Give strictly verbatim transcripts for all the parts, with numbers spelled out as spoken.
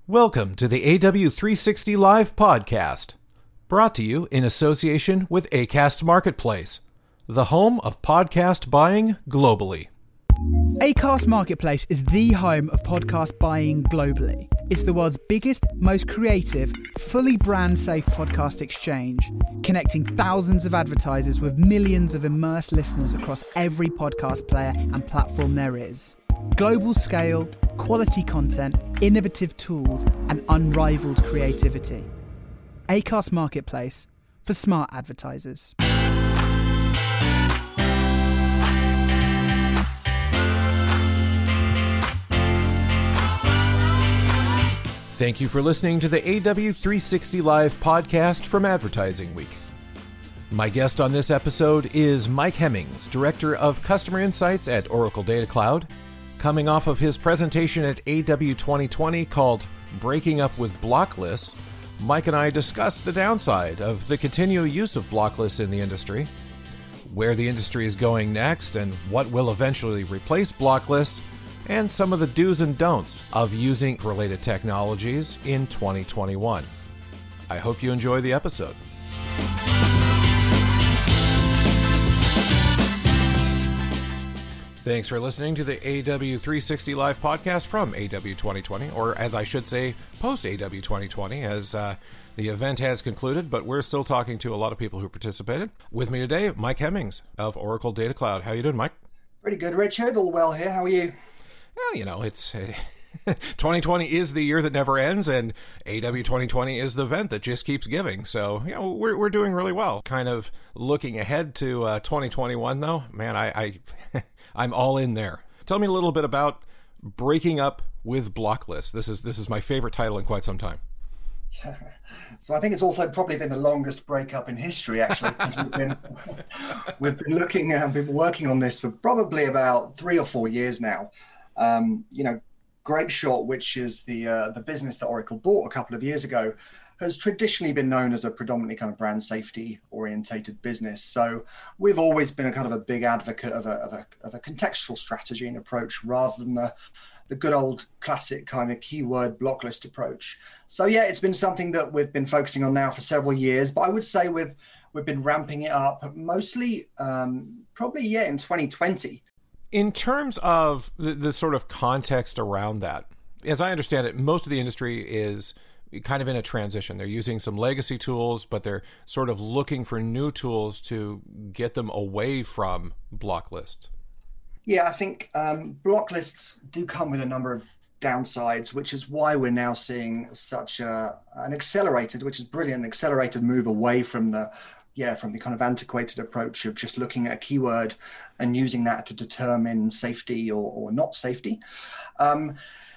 Welcome to the A W three sixty Live podcast, brought to you in association with Acast Marketplace, the home of podcast buying globally. Acast Marketplace is the home of podcast buying globally. It's the world's biggest, most creative, fully brand-safe podcast exchange, connecting thousands of advertisers with millions of immersed listeners across every podcast player and platform there is. Global scale, quality content, innovative tools, and unrivaled creativity. Acast Marketplace for smart advertisers. Thank you for listening to the A W three sixty Live podcast from Advertising Week. My guest on this episode is Mike Hemmings, Director of Customer Insights at Oracle Data Cloud. Coming off of his presentation at A W twenty twenty called Breaking Up with Block Lists, Mike and I discussed the downside of the continual use of block lists in the industry, where the industry is going next and what will eventually replace block lists, and some of the do's and don'ts of using related technologies in twenty twenty-one. I hope you enjoy the episode. Thanks for listening to the A W three sixty Live podcast from A W twenty twenty, or as I should say, post-A W twenty twenty, as uh, the event has concluded, but we're still talking to a lot of people who participated. With me today, Mike Hemmings of Oracle Data Cloud. How you doing, Mike? Pretty good, Richard. All well here. How are you? Well, you know, it's uh, twenty twenty is the year that never ends, and A W twenty twenty is the event that just keeps giving. So, you know, we're we're doing really well. Kind of looking ahead to uh, twenty twenty-one, though. Man, I, I I'm all in there. Tell me a little bit about Breaking Up with Block Lists. This is this is my favorite title in quite some time. Yeah. So I think it's also probably been the longest breakup in history, actually, because we've been we've been looking and been working on this for probably about three or four years now. Um, you know, Grapeshot, which is the uh, the business that Oracle bought a couple of years ago, has traditionally been known as a predominantly kind of brand safety orientated business. So we've always been a kind of a big advocate of a of a, of a contextual strategy and approach rather than the the good old classic kind of keyword block list approach. So yeah, it's been something that we've been focusing on now for several years, but I would say we've we've been ramping it up mostly um, probably yeah in twenty twenty. In terms of the, the sort of context around that, as I understand it, most of the industry is kind of in a transition. They're using some legacy tools, but they're sort of looking for new tools to get them away from block lists. Yeah, I think um, block lists do come with a number of downsides, which is why we're now seeing such a, an accelerated, which is brilliant, accelerated move away from the yeah, from the kind of antiquated approach of just looking at a keyword and using that to determine safety or, or not safety. Um,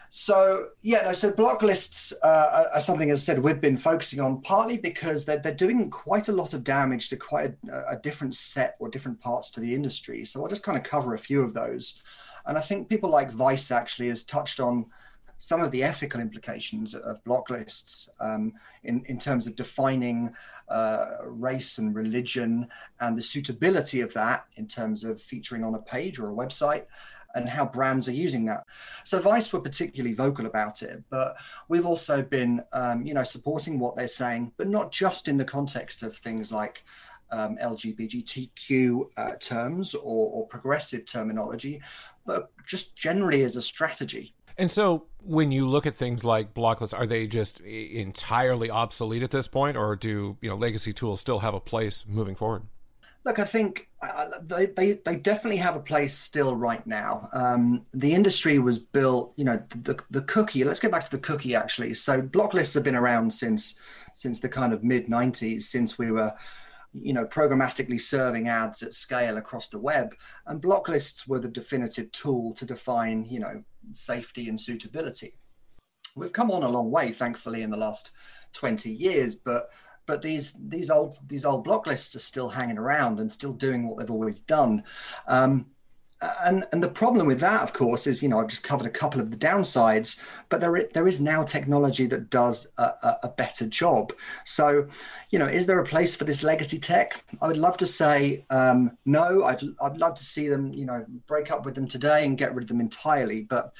so, yeah, no, so block lists uh, are something, as I said, we've been focusing on partly because they're, they're doing quite a lot of damage to quite a, a different set or different parts to the industry. So I'll just kind of cover a few of those. And I think people like Vice actually has touched on some of the ethical implications of block lists um, in, in terms of defining uh, race and religion and the suitability of that in terms of featuring on a page or a website and how brands are using that. So Vice were particularly vocal about it, but we've also been, um, you know, supporting what they're saying, but not just in the context of things like um, L G B T Q uh, terms or, or progressive terminology, but just generally as a strategy. And so when you look at things like block lists, are they just entirely obsolete at this point, or do you know legacy tools still have a place moving forward? Look, I think uh, they, they they definitely have a place still right now. Um, the industry was built, you know, the the cookie. Let's go back to the cookie actually. So block lists have been around since since the kind of mid nineties, since we were, you know, programmatically serving ads at scale across the web, and block lists were the definitive tool to define, you know, safety and suitability. We've come on a long way, thankfully, in the last twenty years, but but these these old these old block lists are still hanging around and still doing what they've always done. Um, and and the problem with that, of course, is, you know, I've just covered a couple of the downsides, but there is, there is now technology that does a, a, a better job. So, you know, is there a place for this legacy tech? I would love to say um, no. I'd I'd love to see them, you know, break up with them today and get rid of them entirely. But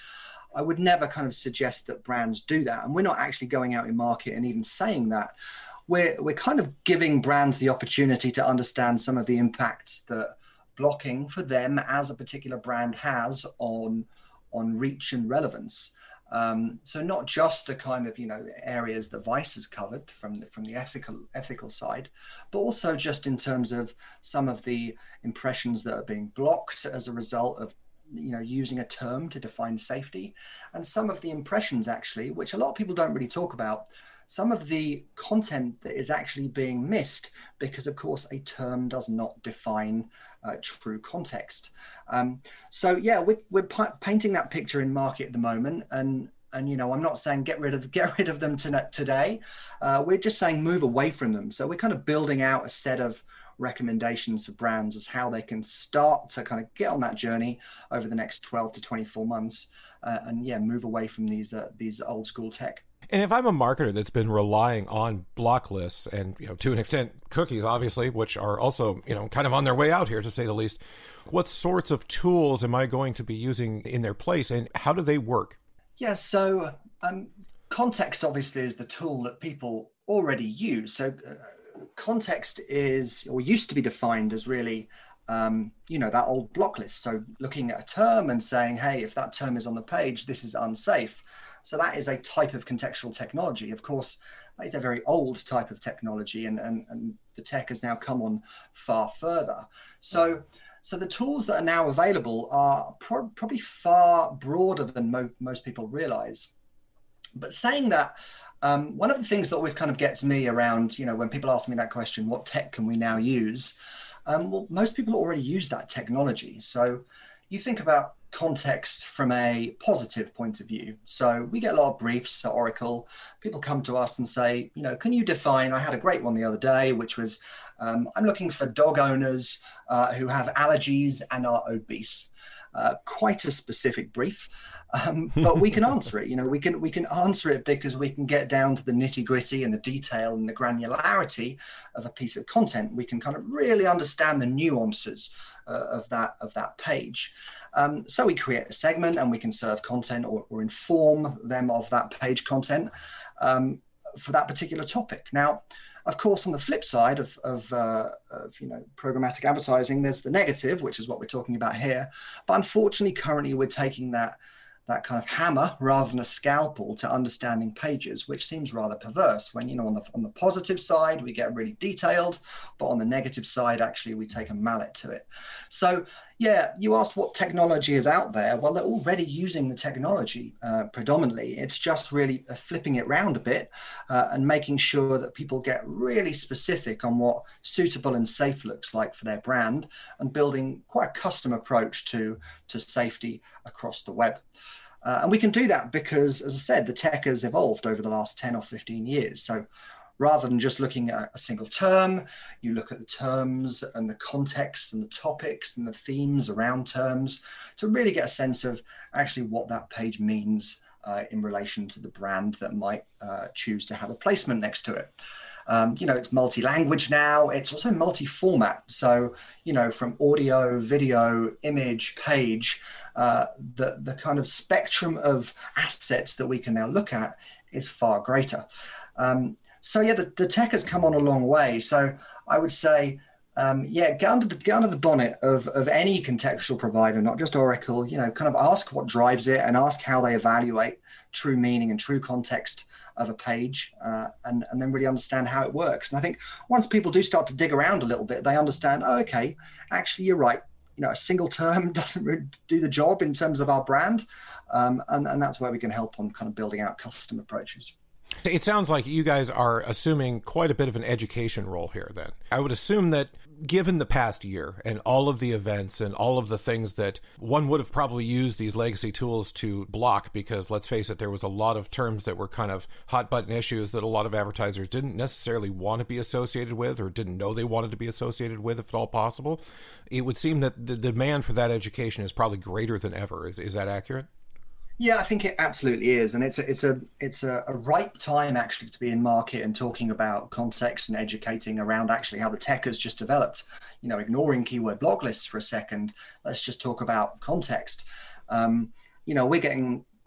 I would never kind of suggest that brands do that. And we're not actually going out in market and even saying that. We're, we're kind of giving brands the opportunity to understand some of the impacts that blocking for them as a particular brand has on, on reach and relevance. Um, so not just the kind of, you know, areas that Vice has covered from the, from the ethical ethical side, but also just in terms of some of the impressions that are being blocked as a result of, you know, using a term to define safety, and some of the impressions actually, which a lot of people don't really talk about, some of the content that is actually being missed because, of course, a term does not define uh, true context. Um, so, yeah, we're, we're painting that picture in market at the moment. And, and you know, I'm not saying get rid of get rid of them to, today. Uh, we're just saying move away from them. So we're kind of building out a set of recommendations for brands as how they can start to kind of get on that journey over the next twelve to twenty-four months. Uh, and, yeah, move away from these uh, these old school tech. And if I'm a marketer that's been relying on block lists and, you know, to an extent, cookies, obviously, which are also, you know, kind of on their way out here, to say the least, what sorts of tools am I going to be using in their place, and how do they work? Yeah, so um, context obviously is the tool that people already use. So uh, context is, or used to be defined as really, um, you know, that old block list. So looking at a term and saying, hey, if that term is on the page, this is unsafe. So that is a type of contextual technology. Of course, that is a very old type of technology, and, and, and the tech has now come on far further. So, so the tools that are now available are pro- probably far broader than mo- most people realize. But saying that, um, one of the things that always kind of gets me around, you know, when people ask me that question, what tech can we now use? Um, well, most people already use that technology. So you think about context from a positive point of view. So we get a lot of briefs at Oracle. People come to us and say, you know, can you define, I had a great one the other day, which was, um, I'm looking for dog owners uh, who have allergies and are obese. Uh, quite a specific brief, um, but we can answer it. You know, we can we can answer it because we can get down to the nitty gritty and the detail and the granularity of a piece of content. We can kind of really understand the nuances uh, of that of that page. Um, so we create a segment and we can serve content or, or inform them of that page content um, for that particular topic. Now, of course, on the flip side of, of, uh, of, you know, programmatic advertising, there's the negative, which is what we're talking about here. But unfortunately, currently, we're taking that, that kind of hammer rather than a scalpel to understanding pages, which seems rather perverse when, you know, on the, on the positive side, we get really detailed, but on the negative side, actually, we take a mallet to it. So, yeah, you asked what technology is out there. Well, they're already using the technology uh, predominantly. It's just really uh, flipping it around a bit uh, and making sure that people get really specific on what suitable and safe looks like for their brand, and building quite a custom approach to, to safety across the web. Uh, and we can do that because, as I said, the tech has evolved over the last ten or fifteen years. So rather than just looking at a single term, you look at the terms and the context and the topics and the themes around terms to really get a sense of actually what that page means uh, in relation to the brand that might uh, choose to have a placement next to it. Um, you know, it's multi-language now. It's also multi-format. So, you know, from audio, video, image, page, uh, the, the kind of spectrum of assets that we can now look at is far greater. Um, So yeah, the, the tech has come on a long way. So I would say, um, yeah, get under the get under the bonnet of of any contextual provider, not just Oracle. You know, kind of ask what drives it and ask how they evaluate true meaning and true context of a page, uh, and and then really understand how it works. And I think once people do start to dig around a little bit, they understand. Oh, okay, actually, you're right. You know, a single term doesn't really do the job in terms of our brand, um, and and that's where we can help on kind of building out custom approaches. It sounds like you guys are assuming quite a bit of an education role here then. I would assume that given the past year and all of the events and all of the things that one would have probably used these legacy tools to block, because let's face it, there was a lot of terms that were kind of hot button issues that a lot of advertisers didn't necessarily want to be associated with or didn't know they wanted to be associated with, if at all possible. It would seem that the demand for that education is probably greater than ever. Is, is that accurate? Yeah, I think it absolutely is, and it's a, it's a it's a, a ripe time actually to be in market and talking about context and educating around actually how the tech has just developed. You know, ignoring keyword block lists for a second, let's just talk about context. Um, you know, we're getting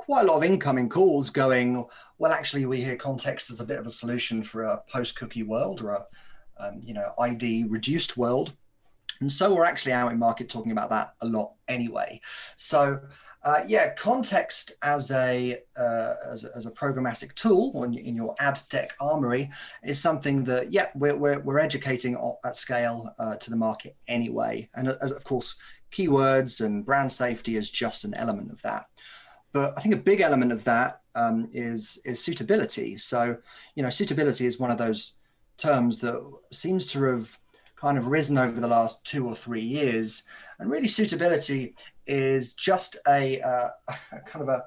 quite a lot of incoming calls going, well, actually, we hear context as a bit of a solution for a post-cookie world or a, um, you know, I D reduced world. And so we're actually out in market talking about that a lot anyway. So uh, yeah, context as a, uh, as a as a programmatic tool in, in your ad tech armory is something that, yeah, we're, we're, we're educating at scale uh, to the market anyway. And as, of course, keywords and brand safety is just an element of that. But I think a big element of that um, is, is suitability. So, you know, suitability is one of those terms that seems to have kind of risen over the last two or three years. And really suitability is just a, uh, a kind of a,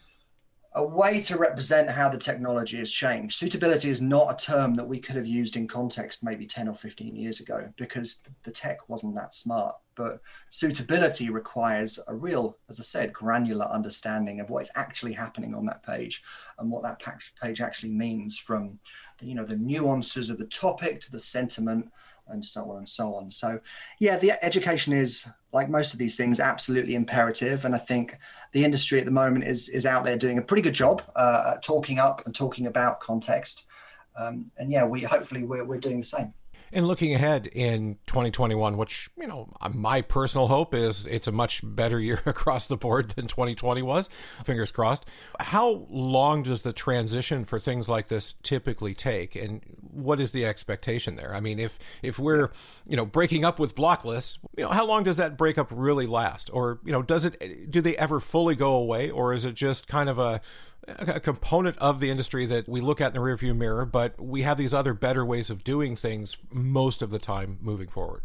a way to represent how the technology has changed. Suitability is not a term that we could have used in context maybe ten or fifteen years ago because the tech wasn't that smart. But suitability requires a real, as I said, granular understanding of what is actually happening on that page and what that page actually means, from you know the nuances of the topic to the sentiment and so on and so on. So yeah, the education is, like most of these things, absolutely imperative. And I think the industry at the moment is is out there doing a pretty good job uh, at talking up and talking about context. Um, and yeah, we hopefully we're, we're doing the same. And looking ahead in twenty twenty-one, which, you know, my personal hope is it's a much better year across the board than twenty twenty was, fingers crossed. How long does the transition for things like this typically take? And what is the expectation there? I mean, if if we're, you know, breaking up with block lists, you know, how long does that breakup really last? Or, you know, does it, do they ever fully go away? Or is it just kind of a, a component of the industry that we look at in the rearview mirror, but we have these other better ways of doing things most of the time moving forward?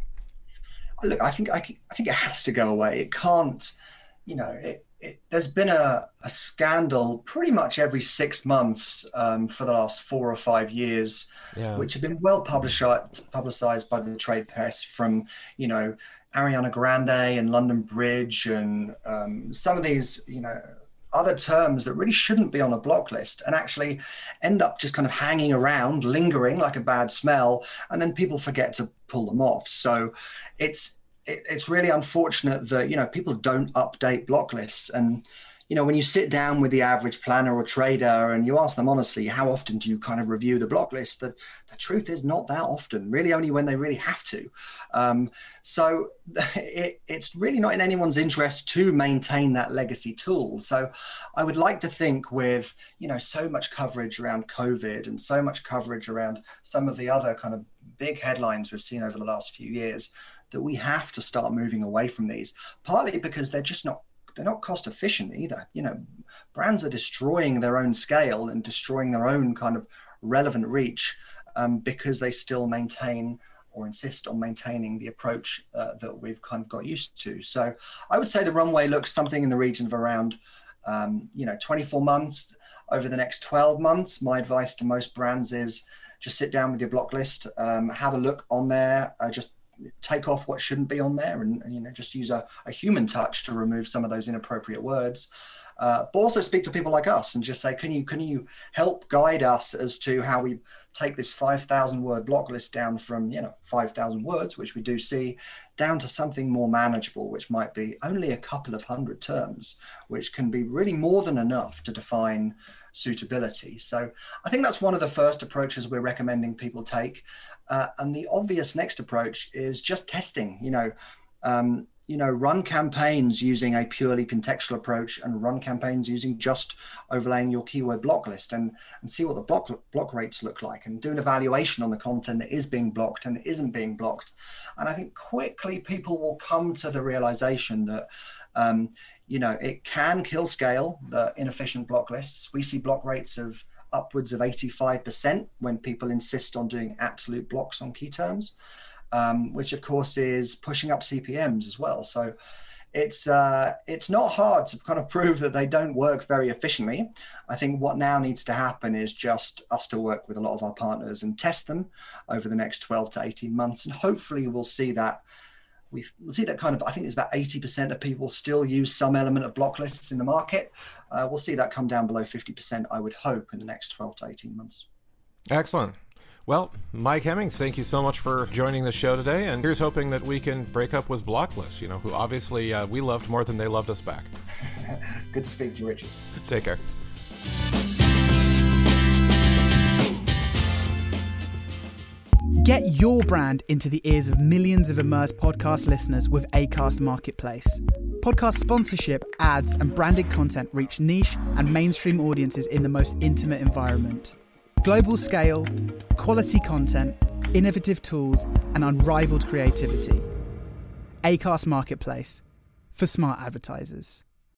Look, I think I, I think it has to go away. It can't, you know, it, it, there's been a, a scandal pretty much every six months um, for the last four or five years, yeah. which have been well publicized, publicized by the trade press, from, you know, Ariana Grande and London Bridge and um, some of these, you know, other terms that really shouldn't be on a block list and actually end up just kind of hanging around, lingering like a bad smell, and then people forget to pull them off. So it's it, it's really unfortunate that, you know, people don't update block lists. And, you know, when you sit down with the average planner or trader and you ask them honestly, how often do you kind of review the block list? The, the truth is not that often, really only when they really have to. Um, so it, it's really not in anyone's interest to maintain that legacy tool. So I would like to think with, you know, so much coverage around COVID and so much coverage around some of the other kind of big headlines we've seen over the last few years, that we have to start moving away from these, partly because they're just not They're not cost efficient either. You know, brands are destroying their own scale and destroying their own kind of relevant reach um, because they still maintain or insist on maintaining the approach uh, that we've kind of got used to. So I would say the runway looks something in the region of around, um, you know, twenty-four months. Over the next twelve months, my advice to most brands is just sit down with your block list, um, have a look on there, uh, just take off what shouldn't be on there, and, and you know, just use a, a human touch to remove some of those inappropriate words. Uh, but also speak to people like us and just say, can you can you help guide us as to how we take this five thousand word block list down from, you know, five thousand words, which we do see, down to something more manageable, which might be only a couple of hundred terms, which can be really more than enough to define suitability. So I think that's one of the first approaches we're recommending people take. Uh, and the obvious next approach is just testing, you know, um, you know, run campaigns using a purely contextual approach and run campaigns using just overlaying your keyword block list and, and see what the block block rates look like, and do an evaluation on the content that is being blocked and isn't being blocked. And I think quickly people will come to the realization that, um, you know, it can kill scale, the inefficient block lists. We see block rates of upwards of eighty-five percent when people insist on doing absolute blocks on key terms. Um, which of course is pushing up C P Ms as well. So it's uh, it's not hard to kind of prove that they don't work very efficiently. I think what now needs to happen is just us to work with a lot of our partners and test them over the next twelve to eighteen months. And hopefully we'll see that we we'll see that kind of, I think it's about eighty percent of people still use some element of block lists in the market. Uh, we'll see that come down below fifty percent, I would hope, in the next twelve to eighteen months. Excellent. Well, Mike Hemmings, thank you so much for joining the show today, and here's hoping that we can break up with Blocklist, you know, who obviously uh, we loved more than they loved us back. Good to speak to you, Richard. Take care. Get your brand into the ears of millions of immersed podcast listeners with Acast Marketplace. Podcast sponsorship, ads, and branded content reach niche and mainstream audiences in the most intimate environment. Global scale, quality content, innovative tools, and unrivaled creativity. Acast Marketplace for smart advertisers.